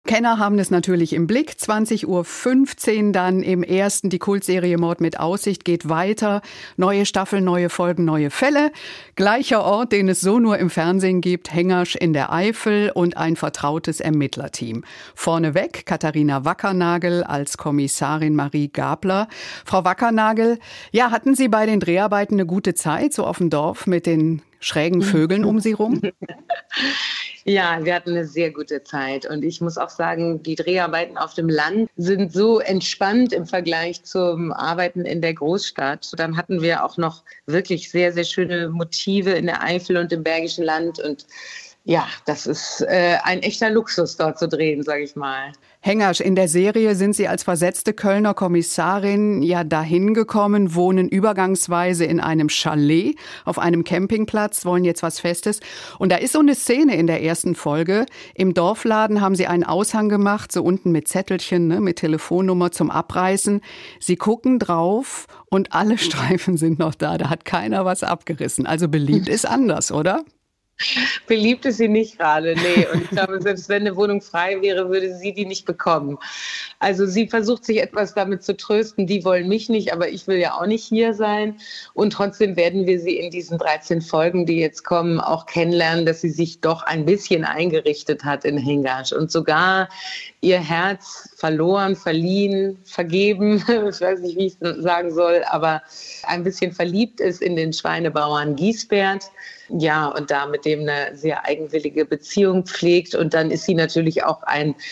Kenner haben es natürlich im Blick. 20:15 Uhr dann im ersten. Die Kultserie Mord mit Aussicht geht weiter. Neue Staffel, neue Folgen, neue Fälle. Gleicher Ort, den es so nur im Fernsehen gibt. Hengersch in der Eifel und ein vertrautes Ermittlerteam. Vorneweg Katharina Wackernagel als Kommissarin Marie Gabler. Frau Wackernagel, ja, hatten Sie bei den Dreharbeiten eine gute Zeit, so auf dem Dorf mit den schrägen Vögeln um Sie rum? Ja, wir hatten eine sehr gute Zeit und ich muss auch sagen, die Dreharbeiten auf dem Land sind so entspannt im Vergleich zum Arbeiten in der Großstadt. Dann hatten wir auch noch wirklich sehr, sehr schöne Motive in der Eifel und im Bergischen Land und ja, das ist ein echter Luxus, dort zu drehen, sage ich mal. Hengersch, in der Serie sind Sie als versetzte Kölner Kommissarin ja dahin gekommen, wohnen übergangsweise in einem Chalet auf einem Campingplatz, wollen jetzt was Festes. Und da ist so eine Szene in der ersten Folge. Im Dorfladen haben Sie einen Aushang gemacht, so unten mit Zettelchen, ne, mit Telefonnummer zum Abreißen. Sie gucken drauf und alle Streifen sind noch da. Da hat keiner was abgerissen. Also beliebt ist anders, oder? Beliebt ist sie nicht gerade, nee. Und ich glaube, selbst wenn eine Wohnung frei wäre, würde sie die nicht bekommen. Also sie versucht sich etwas damit zu trösten, die wollen mich nicht, aber ich will ja auch nicht hier sein. Und trotzdem werden wir sie in diesen 13 Folgen, die jetzt kommen, auch kennenlernen, dass sie sich doch ein bisschen eingerichtet hat in Hengersch und sogar ihr Herz verloren, verliehen, vergeben, ich weiß nicht, wie ich es sagen soll, aber ein bisschen verliebt ist in den Schweinebauern Giesbert. Ja, und da mit dem eine sehr eigenwillige Beziehung pflegt. Und dann ist sie natürlich auch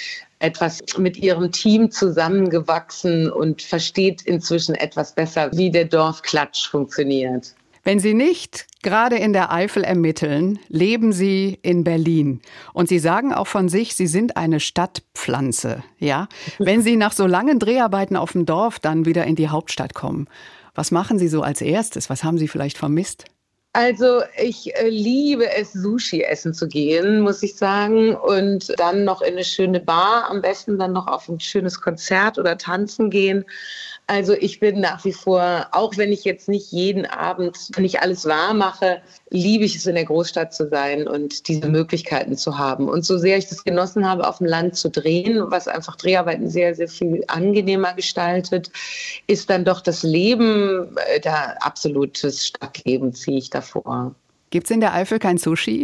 etwas mit ihrem Team zusammengewachsen und versteht inzwischen etwas besser, wie der Dorfklatsch funktioniert. Wenn Sie nicht gerade in der Eifel ermitteln, leben Sie in Berlin. Und Sie sagen auch von sich, Sie sind eine Stadtpflanze. Ja? Wenn Sie nach so langen Dreharbeiten auf dem Dorf dann wieder in die Hauptstadt kommen, was machen Sie so als erstes? Was haben Sie vielleicht vermisst? Also ich liebe es, Sushi essen zu gehen, muss ich sagen. Und dann noch in eine schöne Bar, am besten dann noch auf ein schönes Konzert oder tanzen gehen. Also ich bin nach wie vor, auch wenn ich jetzt nicht jeden Abend nicht alles wahr mache, liebe ich es, in der Großstadt zu sein und diese Möglichkeiten zu haben. Und so sehr ich das genossen habe, auf dem Land zu drehen, was einfach Dreharbeiten sehr, sehr viel angenehmer gestaltet, ist dann doch das Leben, da absolutes Stadtleben ziehe ich davor. Gibt's in der Eifel kein Sushi?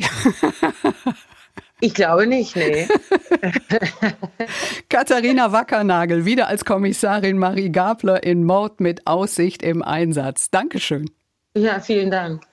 Ich glaube nicht, nee. Katharina Wackernagel, wieder als Kommissarin Marie Gabler in Mord mit Aussicht im Einsatz. Dankeschön. Ja, vielen Dank.